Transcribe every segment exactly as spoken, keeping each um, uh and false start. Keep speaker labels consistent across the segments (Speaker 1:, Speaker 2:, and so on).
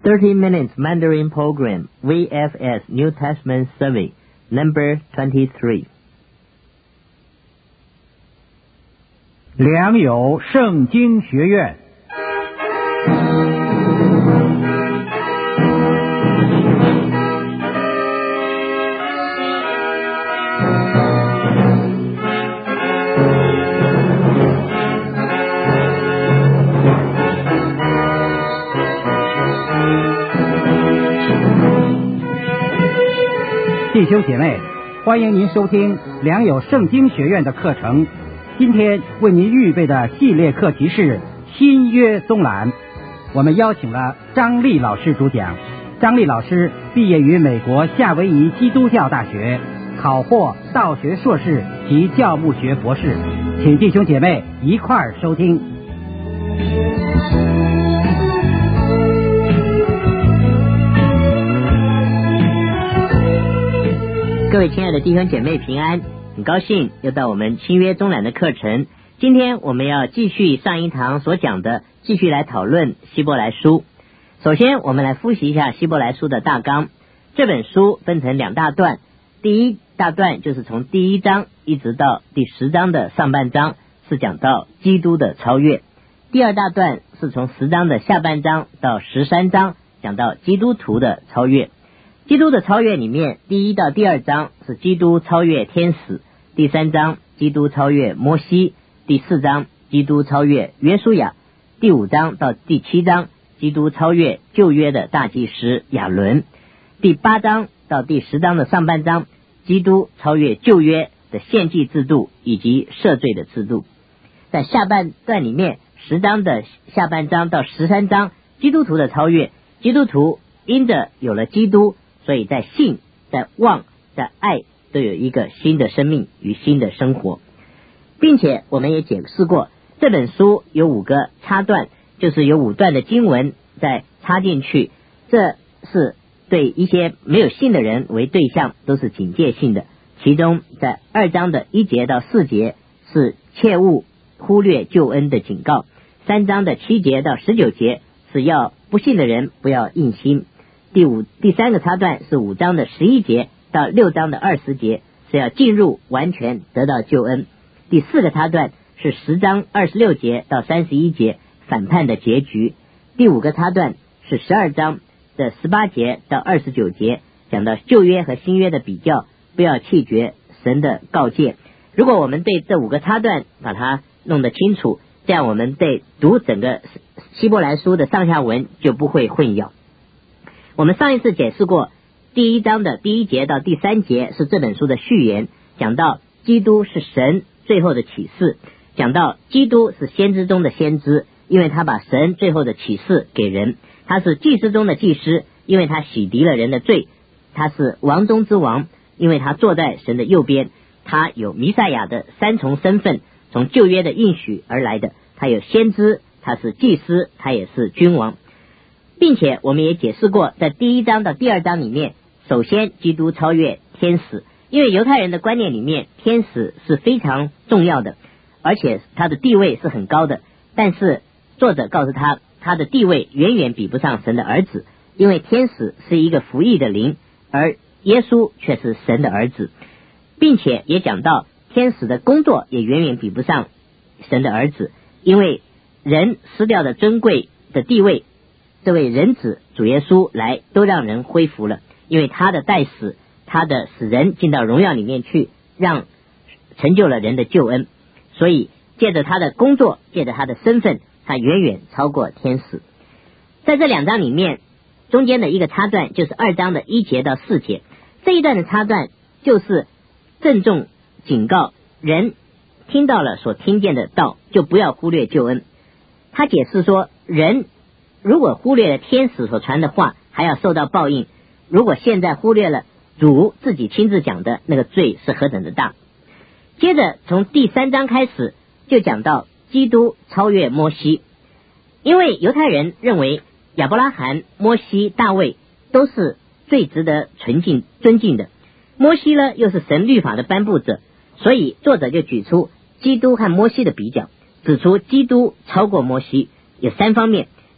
Speaker 1: thirty minutes Mandarin program, V F S New Testament Survey, number twenty-three.
Speaker 2: 良友圣经学院。弟兄姐妹，欢迎您收听良友圣经学院的课程。今天为您预备的系列课题是新约综览。我们邀请了张丽老师主讲。张丽老师毕业于美国夏威夷基督教大学，考获道学硕士及教牧学博士。请弟兄姐妹一块儿收听。
Speaker 1: 各位亲爱的弟兄姐妹平安，很高兴又到我们新约综览的课程。今天我们要继续上一堂所讲的，继续来讨论希伯来书。首先我们来复习一下希伯来书的大纲。这本书分成两大段，第一大段就是从第一章一直到第十章的上半章，是讲到基督的超越。第二大段是从十章的下半章到十三章，讲到基督徒的超越。基督的超越里面，第一到第二章是基督超越天使，第三章基督超越摩西，第四章基督超越约书亚，第五章到第七章基督超越旧约的大祭司亚伦，第八章到第十章的上半章基督超越旧约的献祭制度以及赦罪的制度。在下半段里面，十章的下半章到十三章基督徒的超越，基督徒因着有了基督，所以在信、在望、在爱都有一个新的生命与新的生活。并且我们也解释过，这本书有五个插段，就是有五段的经文再插进去，这是对一些没有信的人为对象，都是警戒性的。其中在二章的一节到四节是切勿忽略救恩的警告，三章的七节到十九节是要不信的人不要硬心。第五第三个插段是五章的十一节到六章的二十节，是要进入完全得到救恩。第四个插段是十章二十六节到三十一节，反叛的结局。第五个插段是十二章的十八节到二十九节，讲到旧约和新约的比较，不要弃绝神的告诫。如果我们对这五个插段把它弄得清楚，这样我们对读整个希伯来书的上下文就不会混淆。我们上一次解释过，第一章的第一节到第三节是这本书的序言，讲到基督是神最后的启示，讲到基督是先知中的先知，因为他把神最后的启示给人；他是祭司中的祭司，因为他洗涤了人的罪；他是王中之王，因为他坐在神的右边；他有弥赛亚的三重身份，从旧约的应许而来的；他有先知，他是祭司，他也是君王。并且我们也解释过，在第一章到第二章里面，首先基督超越天使，因为犹太人的观念里面，天使是非常重要的，而且他的地位是很高的。但是作者告诉他，他的地位远远比不上神的儿子，因为天使是一个服役的灵，而耶稣却是神的儿子。并且也讲到天使的工作也远远比不上神的儿子，因为人失掉的尊贵的地位，这位人子主耶稣来都让人恢复了，因为他的代死，他的使人进到荣耀里面去，让成就了人的救恩。所以借着他的工作，借着他的身份，他远远超过天使。在这两章里面，中间的一个插段就是二章的一节到四节，这一段的插段就是郑重警告人，听到了所听见的道，就不要忽略救恩。他解释说，人如果忽略了天使所传的话，还要受到报应；如果现在忽略了主自己亲自讲的，那个罪是何等的大。接着从第三章开始就讲到基督超越摩西，因为犹太人认为亚伯拉罕、摩西、大卫都是最值得尊敬尊敬的，摩西呢又是神律法的颁布者，所以作者就举出基督和摩西的比较，指出基督超过摩西。有三方面，第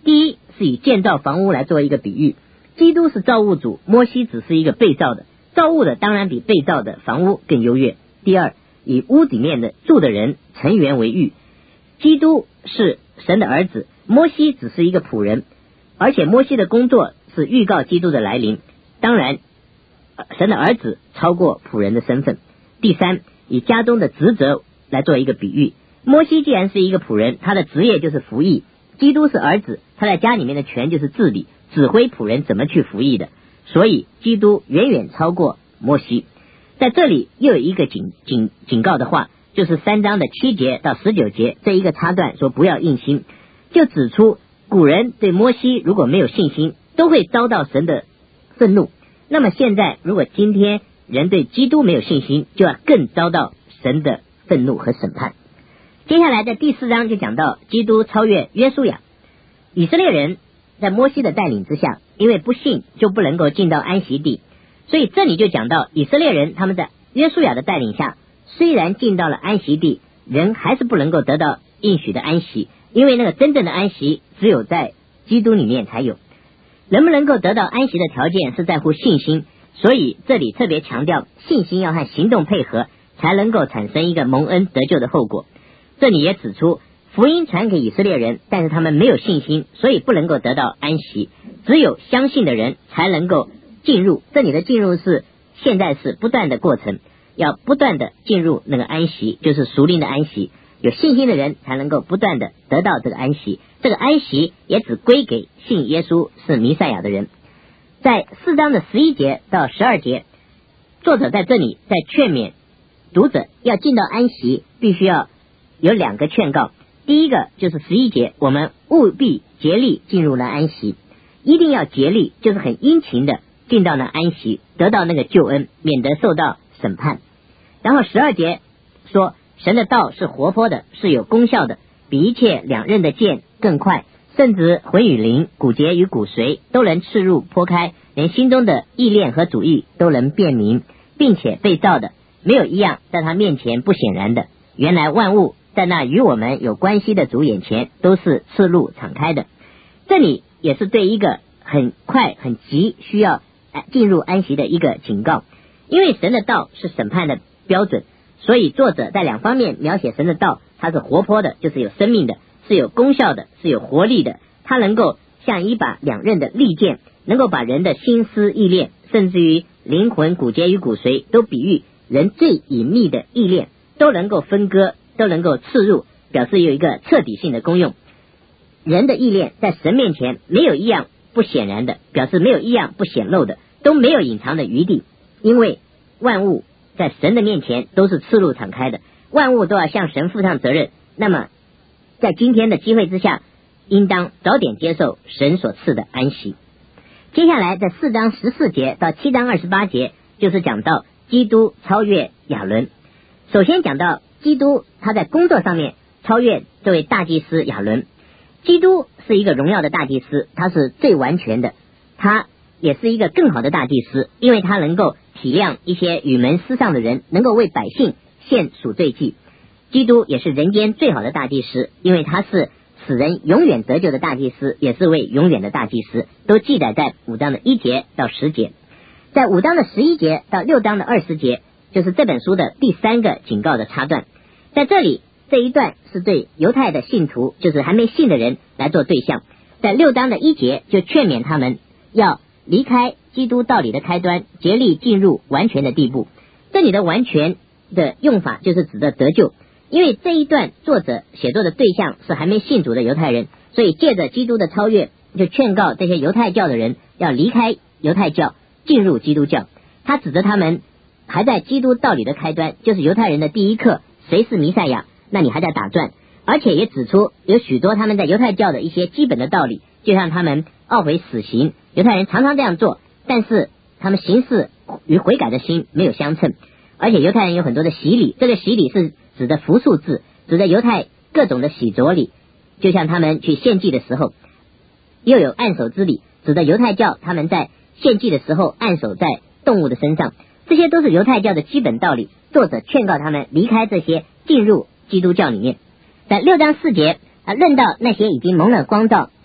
Speaker 1: 第一是以建造房屋来做一个比喻，基督是造物主，摩西只是一个被造的，造物的当然比被造的房屋更优越。第二，以屋里面的住的人成员为喻，基督是神的儿子，摩西只是一个仆人，而且摩西的工作是预告基督的来临，当然神的儿子超过仆人的身份。第三，以家中的职责来做一个比喻，摩西既然是一个仆人，他的职业就是服役，基督是儿子，他在家里面的权就是治理，指挥仆人怎么去服役的，所以基督远远超过摩西。在这里又有一个警警警告的话，就是三章的七节到十九节这一个插段说不要硬心，就指出古人对摩西如果没有信心都会遭到神的愤怒，那么现在如果今天人对基督没有信心，就要更遭到神的愤怒和审判。接下来在第四章就讲到基督超越约书亚，以色列人在摩西的带领之下，因为不信就不能够进到安息地，所以这里就讲到以色列人他们在约书亚的带领下，虽然进到了安息地，人还是不能够得到应许的安息，因为那个真正的安息只有在基督里面才有。能不能够得到安息的条件是在乎信心，所以这里特别强调信心要和行动配合，才能够产生一个蒙恩得救的后果。这里也指出福音传给以色列人，但是他们没有信心，所以不能够得到安息，只有相信的人才能够进入，这里的进入是现在是不断的过程，要不断的进入那个安息，就是属灵的安息，有信心的人才能够不断的得到这个安息，这个安息也只归给信耶稣是弥赛亚的人。在四章的十一节到十二节，作者在这里在劝勉读者要进到安息，必须要有两个劝告。第一个就是十一节，我们务必竭力进入了安息，一定要竭力，就是很殷勤的进到那安息，得到那个救恩，免得受到审判。然后十二节说神的道是活泼的，是有功效的，比一切两刃的剑更快，甚至魂与灵、骨节与骨髓都能刺入剖开，连心中的意念和主意都能辨明，并且被造的没有一样在他面前不显然的。原来万物在那与我们有关系的主眼前都是赤露敞开的。这里也是对一个很快很急需要进入安息的一个警告，因为神的道是审判的标准，所以作者在两方面描写神的道，它是活泼的，就是有生命的，是有功效的，是有活力的，它能够像一把两刃的利剑，能够把人的心思意念，甚至于灵魂、骨节与骨髓都比喻人最隐秘的意念，都能够分割，都能够刺入，表示有一个彻底性的功用。人的意念在神面前没有一样不显然的，表示没有一样不显露的，都没有隐藏的余地，因为万物在神的面前都是赤露敞开的，万物都要向神负上责任。那么在今天的机会之下，应当早点接受神所赐的安息。接下来在四章十四节到七章二十八节，就是讲到基督超越亚伦。首先讲到基督他在工作上面超越这位大祭司亚伦。基督是一个荣耀的大祭司，他是最完全的，他也是一个更好的大祭司，因为他能够体谅一些与门失丧的人，能够为百姓献赎罪祭。基督也是人间最好的大祭司，因为他是使人永远得救的大祭司，也是位永远的大祭司，都记载在五章的一节到十节。在五章的十一节到六章的二十节，就是这本书的第三个警告的插段。在这里这一段是对犹太的信徒，就是还没信的人来做对象。在六章的一节就劝勉他们要离开基督道理的开端，竭力进入完全的地步。这里的完全的用法就是指的得救，因为这一段作者写作的对象是还没信主的犹太人，所以借着基督的超越，就劝告这些犹太教的人要离开犹太教，进入基督教。他指着他们还在基督道理的开端，就是犹太人的第一课，谁是弥赛亚，那你还在打转。而且也指出有许多他们在犹太教的一些基本的道理，就像他们懊悔死刑，犹太人常常这样做，但是他们行事与悔改的心没有相称。而且犹太人有很多的洗礼，这个洗礼是指的复数字，指的犹太各种的洗濯礼，就像他们去献祭的时候又有按手之礼，指的犹太教他们在献祭的时候按手在动物的身上，这些都是犹太教的基本道理。作者劝告他们离开这些，进入基督教里面。在六章四节啊，论到那些已经蒙了光照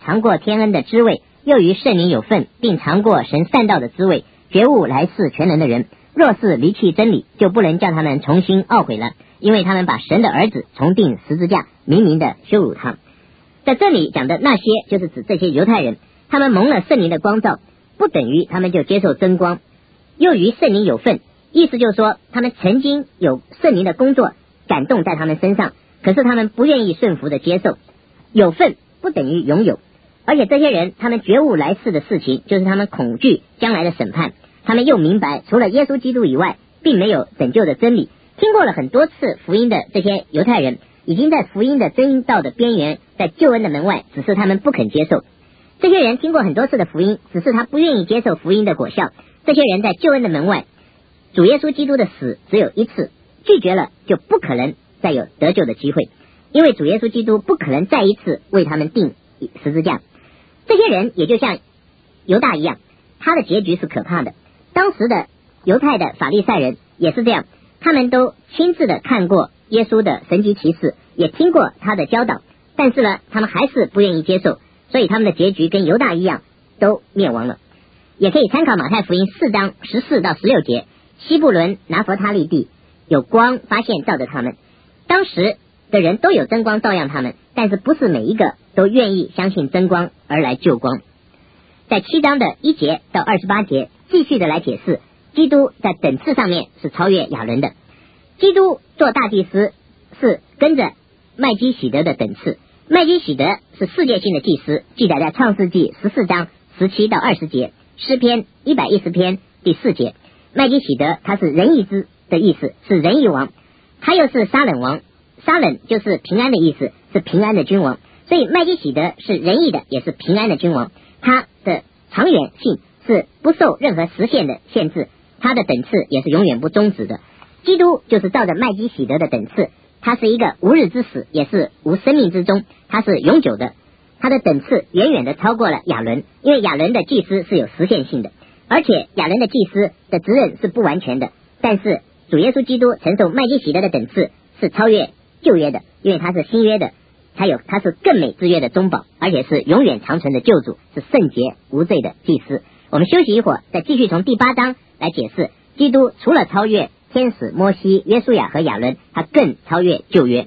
Speaker 1: 尝过天恩的滋味，又与圣灵有份，并尝过神善道的滋味，觉悟来世全能的人，若是离弃真理，就不能叫他们重新懊悔了，因为他们把神的儿子重钉十字架，明明的羞辱他。在这里讲的那些，就是指这些犹太人，他们蒙了圣灵的光照，不等于他们就接受真光，又与圣灵有份，意思就是说他们曾经有圣灵的工作感动在他们身上，可是他们不愿意顺服的接受。有份不等于拥有，而且这些人他们觉悟来世的事情，就是他们恐惧将来的审判，他们又明白除了耶稣基督以外并没有拯救的真理。听过了很多次福音的这些犹太人，已经在福音的真道的边缘，在救恩的门外，只是他们不肯接受。这些人听过很多次的福音，只是他不愿意接受福音的果效。这些人在救恩的门外，主耶稣基督的死只有一次，拒绝了就不可能再有得救的机会，因为主耶稣基督不可能再一次为他们钉十字架。这些人也就像犹大一样，他的结局是可怕的。当时的犹太的法利赛人也是这样，他们都亲自的看过耶稣的神迹奇事，也听过他的教导，但是呢，他们还是不愿意接受，所以他们的结局跟犹大一样，都灭亡了。也可以参考马太福音四章十四到十六节，西布伦拿弗他利地有光发现照着他们，当时的人都有真光照亮他们，但是不是每一个都愿意相信真光而来救光。在七章的一节到二十八节继续的来解释，基督在等次上面是超越亚伦的。基督做大祭司是跟着麦基洗德的等次，麦基洗德是世界性的祭司，记载在创世纪十四章十七到二十节，诗篇一百一十篇第四节。麦基洗德他是仁义之的意思，是仁义王，他又是沙冷王，沙冷就是平安的意思，是平安的君王，所以麦基洗德是仁义的，也是平安的君王。他的长远性是不受任何时限的限制，他的等次也是永远不终止的。基督就是照着麦基洗德的等次，他是一个无日之始，也是无生命之终，他是永久的。他的等次远远的超过了亚伦，因为亚伦的祭司是有实现性的，而且亚伦的祭司的职任是不完全的，但是主耶稣基督承受麦基洗德的等次是超越旧约的，因为他是新约的，还有他是更美之约的中保，而且是永远长存的救主，是圣洁无罪的祭司。我们休息一会儿，再继续从第八章来解释基督除了超越天使摩西、约书亚和亚伦，他更超越旧约。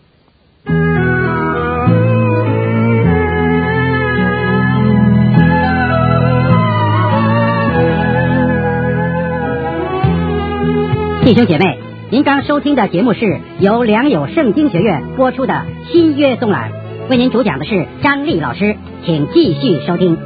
Speaker 2: 弟兄姐妹，您刚收听的节目是由良友圣经学院播出的新约纵览，为您主讲的是张丽老师，请继续收听。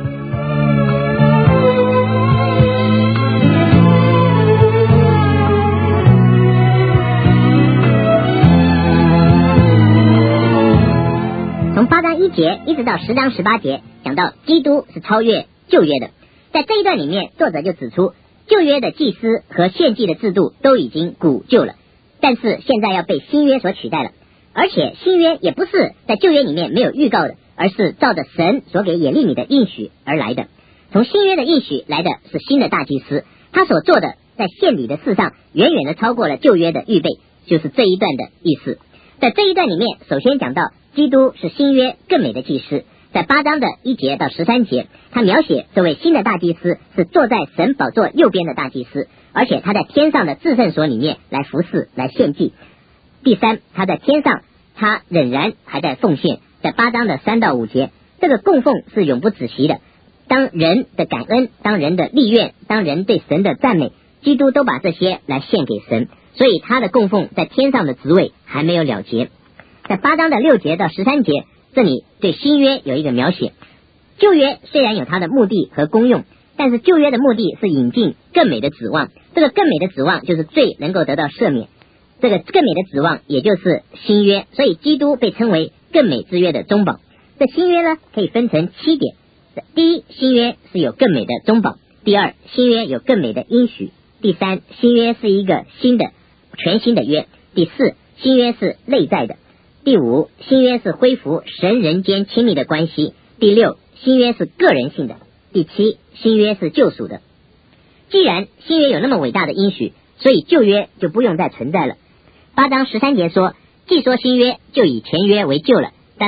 Speaker 2: 从八章一节一直到十章十八节，讲到基督是超越旧约的。在这一段里面，作者就指出旧约的祭司和献祭的制度都已经古旧了，但是现在要被新约所取代了，而且新约也不是在旧约里面没有预告的，而是照着神所给耶利米的应许而来的。从新约的应许来的是新的大祭司，他所做的在献礼的事上远远的超过了旧约的预备，就是这一段的意思。在这一段里面，首先讲到基督是新约更美的祭司，在八章的一节到十三节，他描写这位新的大祭司是坐在神宝座右边的大祭司，而且他在天上的至圣所里面来服侍来献祭。第三，他在天上他仍然还在奉献，在八章的三到五节，这个供奉是永不止息的。当人的感恩，当人的立愿，当人对神的赞美，基督都把这些来献给神，所以他的供奉在天上的职位还没有了结。在八章的六节到十三节，这里对新约有一个描写。旧约虽然有它的目的和功用，但是旧约的目的是引进更美的指望，这个更美的指望就是罪能够得到赦免，这个更美的指望也就是新约，所以基督被称为更美之约的中保。这新约呢可以分成七点。第一，新约是有更美的中保；第二，新约有更美的应许；第三，新约是一个新的全新的约；第四，新约是内在的；第五，新约是恢复神人间亲密的关系；第六，新约是个人性的；第七，新约是救赎的。既然新约有那么伟大的应许，所以旧约就不用再存在了。八章十三节说，既说新约，就以前约为旧了，但那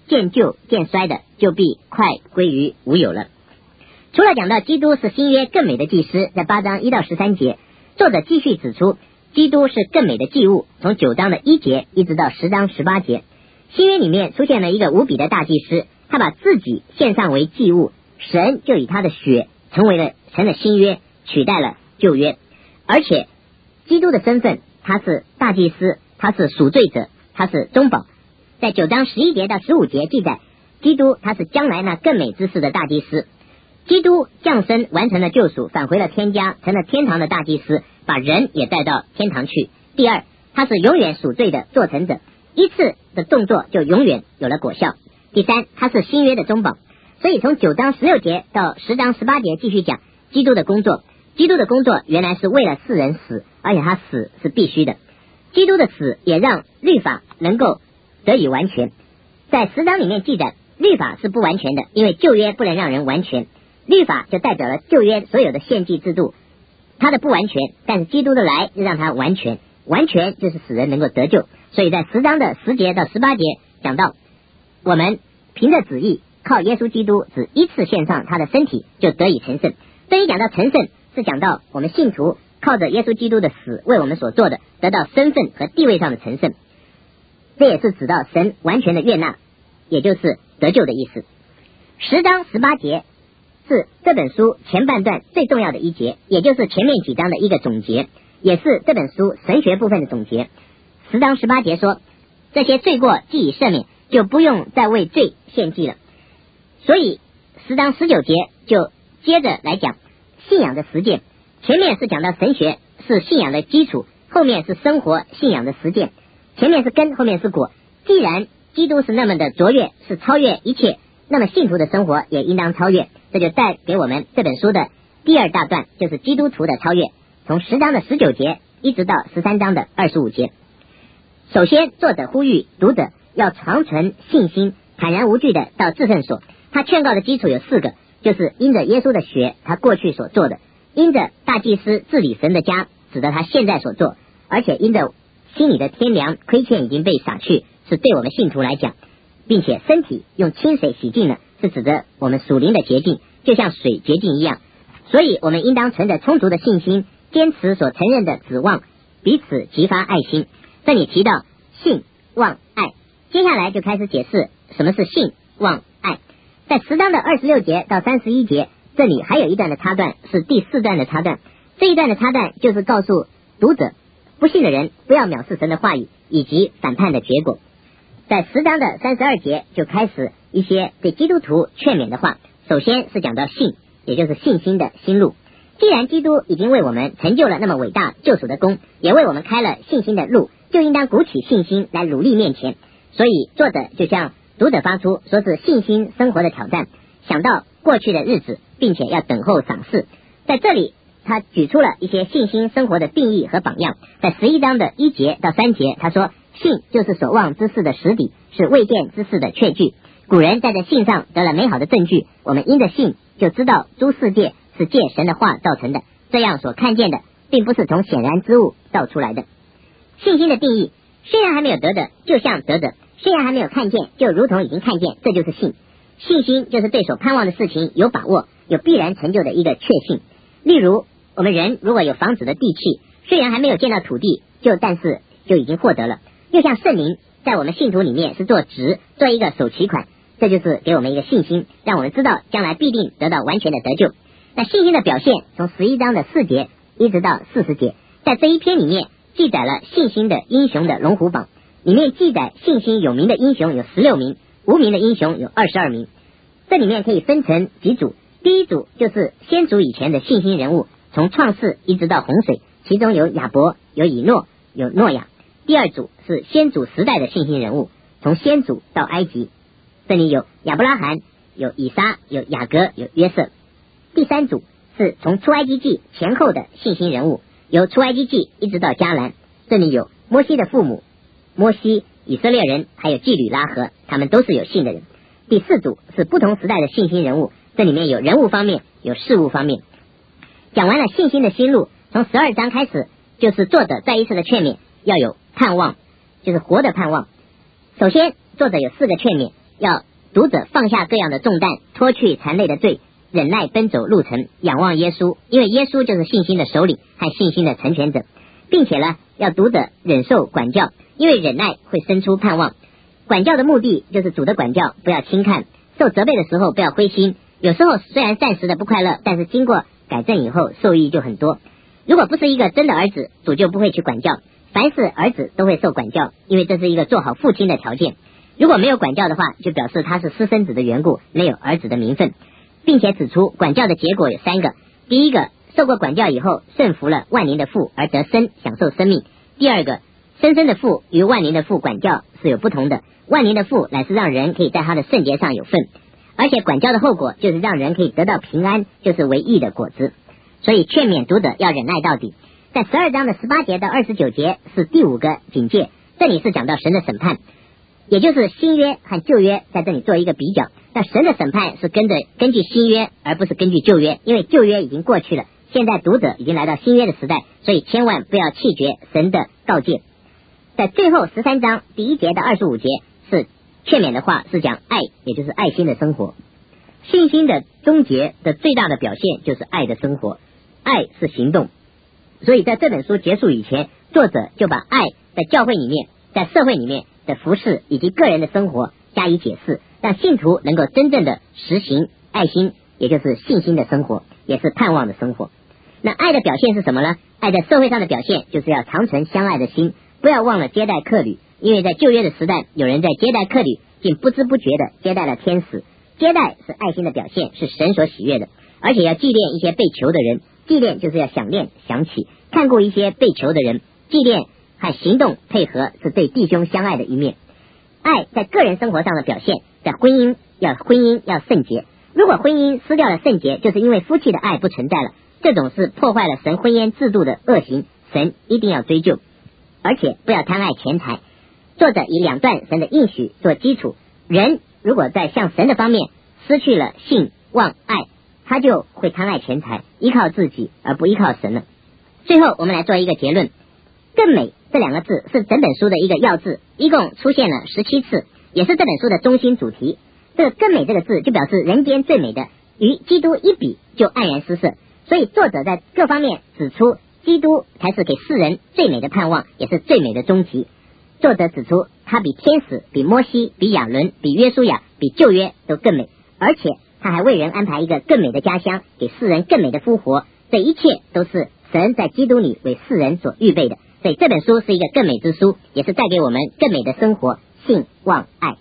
Speaker 1: 渐旧渐衰的，就必快归于无有了。除了讲到基督是新约更美的祭司，在八章一到十三节，作者继续指出基督是更美的祭物，从九章的一节一直到十章十八节，新约里面出现了一个无比的大祭司，他把自己献上为祭物，神就以他的血成为了成了新约，取代了旧约。而且基督的身份，他是大祭司，他是赎罪者，他是中保。在九章十一节到十五节记载，基督他是将来那更美之事的大祭司。基督降生完成了救赎，返回了天家，成了天堂的大祭司，把人也带到天堂去。第二，他是永远赎罪的做成者，一次的动作就永远有了果效。第三，他是新约的中保。所以从九章十六节到十章十八节继续讲基督的工作。基督的工作原来是为了世人死，而且他死是必须的。基督的死也让律法能够得以完全。在十章里面记载，律法是不完全的，因为旧约不能让人完全，律法就代表了旧约所有的献祭制度，它的不完全，但是基督的来就让它完全，完全就是使人能够得救。所以在十章的十节到十八节讲到，我们凭着旨意靠耶稣基督只一次献上他的身体就得以成圣。这一讲到成圣，是讲到我们信徒靠着耶稣基督的死为我们所做的，得到身份和地位上的成圣。这也是指到神完全的悦纳，也就是得救的意思。十章十八节是这本书前半段最重要的一节，也就是前面几章的一个总结，也是这本书神学部分的总结。十章十八节说，这些罪过既已赦免，就不用再为罪献祭了。所以十章十九节就接着来讲信仰的实践。前面是讲到神学是信仰的基础，后面是生活信仰的实践。前面是根，后面是果。既然基督是那么的卓越，是超越一切，那么信徒的生活也应当超越。这就带给我们这本书的第二大段，就是基督徒的超越，从十章的十九节一直到十三章的二十五节。首先作者呼吁读者要长存信心，坦然无惧的到至圣所。他劝告的基础有四个，就是因着耶稣的血他过去所做的，因着大祭司治理神的家指得他现在所做，而且因着心里的天良亏欠已经被洒去，是对我们信徒来讲，并且身体用清水洗净了，是指着我们属灵的洁净，就像水洁净一样。所以我们应当存着充足的信心，坚持所承认的指望，彼此激发爱心。这里提到信望爱，接下来就开始解释什么是信望爱。在十章的二十六节到三十一节，这里还有一段的插段，是第四段的插段。这一段的插段就是告诉读者，不信的人不要藐视神的话语以及反叛的结果。在十章的三十二节就开始一些对基督徒劝勉的话。首先是讲到信，也就是信心的心路。既然基督已经为我们成就了那么伟大救赎的功，也为我们开了信心的路，就应当鼓起信心来努力面前。所以作者就向读者发出说是信心生活的挑战，想到过去的日子，并且要等候赏赐。在这里他举出了一些信心生活的定义和榜样。在十一章的一节到三节，他说信就是所望之事的实底，是未见之事的确据。古人在这信上得了美好的证据，我们因着信就知道诸世界是借神的话造成的，这样所看见的并不是从显然之物造出来的。信心的定义，虽然还没有得的就像得的，虽然还没有看见就如同已经看见，这就是信。信心就是对所盼望的事情有把握，有必然成就的一个确信。例如我们人如果有房子的地契，虽然还没有见到土地，就但是就已经获得了。又像圣灵在我们信徒里面是做值，做一个首期款，这就是给我们一个信心，让我们知道将来必定得到完全的得救。那信心的表现从十一章的四节一直到四十节，在这一篇里面记载了信心的英雄的龙虎榜，里面记载信心有名的英雄有十六名，无名的英雄有二十二名。这里面可以分成几组，第一组就是先祖以前的信心人物，从创世一直到洪水，其中有亚伯，有以诺，有诺亚。第二组是先祖时代的信心人物，从先祖到埃及，这里有亚伯拉罕，有以撒，有雅各，有约瑟。第三组是从出埃及记前后的信心人物，由出埃及记一直到迦南，这里有摩西的父母摩西、以色列人，还有妓女拉合，他们都是有信的人。第四组是不同时代的信心人物，这里面有人物方面，有事物方面。讲完了信心的心路，从十二章开始就是作者再一次的劝勉，要有盼望，就是活的盼望。首先作者有四个劝勉， 要读者放下各样的重担，脱去缠累的罪，忍耐奔走路程，仰望耶稣，因为耶稣就是信心的首领和信心的成全者，并且呢，要读者忍受管教，因为忍耐会生出盼望。管教的目的就是主的管教不要轻看，受责备的时候不要灰心，有时候虽然暂时的不快乐，但是经过改正以后受益就很多。如果不是一个真的儿子，主就不会去管教，凡是儿子都会受管教，因为这是一个做好父亲的条件。如果没有管教的话，就表示他是私生子的缘故，没有儿子的名分，并且指出管教的结果有三个。第一个，受过管教以后顺服了万灵的父而得生，享受生命。第二个，生生的父与万灵的父管教是有不同的，万灵的父乃是让人可以在他的圣洁上有份，而且管教的后果就是让人可以得到平安，就是为义的果子。所以劝勉读者要忍耐到底。在十二章的十八节到二十九节是第五个警戒，这里是讲到神的审判，也就是新约和旧约在这里做一个比较。那神的审判是跟着根据新约，而不是根据旧约，因为旧约已经过去了，现在读者已经来到新约的时代，所以千万不要弃绝神的告诫。在最后十三章第一节到二十五节是劝勉的话，是讲爱，也就是爱心的生活。信心的终结的最大的表现就是爱的生活，爱是行动。所以在这本书结束以前，作者就把爱在教会里面，在社会里面的服事以及个人的生活加以解释，让信徒能够真正的实行爱心，也就是信心的生活，也是盼望的生活。那爱的表现是什么呢？爱在社会上的表现就是要长存相爱的心，不要忘了接待客旅，因为在旧约的时代，有人在接待客旅，竟不知不觉的接待了天使。接待是爱心的表现，是神所喜悦的，而且要纪念一些被囚的人，纪念就是要想念想起，看顾一些被囚的人，纪念和行动配合是对弟兄相爱的一面。爱在个人生活上的表现，在婚姻要婚姻要圣洁，如果婚姻失掉了圣洁，就是因为夫妻的爱不存在了，这种是破坏了神婚姻制度的恶行，神一定要追究。而且不要贪爱钱财。作者以两段神的应许做基础，人如果在向神的方面失去了信望爱，他就会贪爱钱财，依靠自己而不依靠神了。最后我们来做一个结论，更美这两个字是整本书的一个要字，一共出现了十七次，也是这本书的中心主题。这个更美这个字就表示人间最美的，与基督一比就黯然失色。所以作者在各方面指出，基督才是给世人最美的盼望，也是最美的终极。作者指出，他比天使、比摩西、比亚伦、比约书亚、比旧约都更美，而且他还为人安排一个更美的家乡，给世人更美的复活。这一切都是神在基督里为世人所预备的。所以这本书是一个更美之书，也是带给我们更美的生活，信望爱。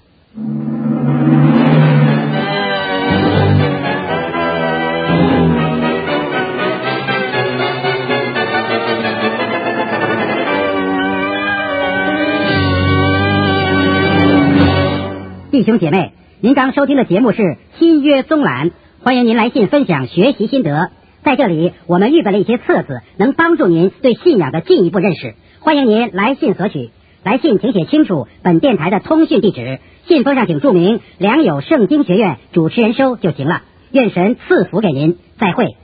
Speaker 2: 弟兄姐妹，您刚收听的节目是新约综览，欢迎您来信分享学习心得。在这里我们预备了一些册子，能帮助您对信仰的进一步认识，欢迎您来信索取。来信请写清楚本电台的通讯地址，信封上请注明良友圣经学院主持人收就行了。愿神赐福给您，再会。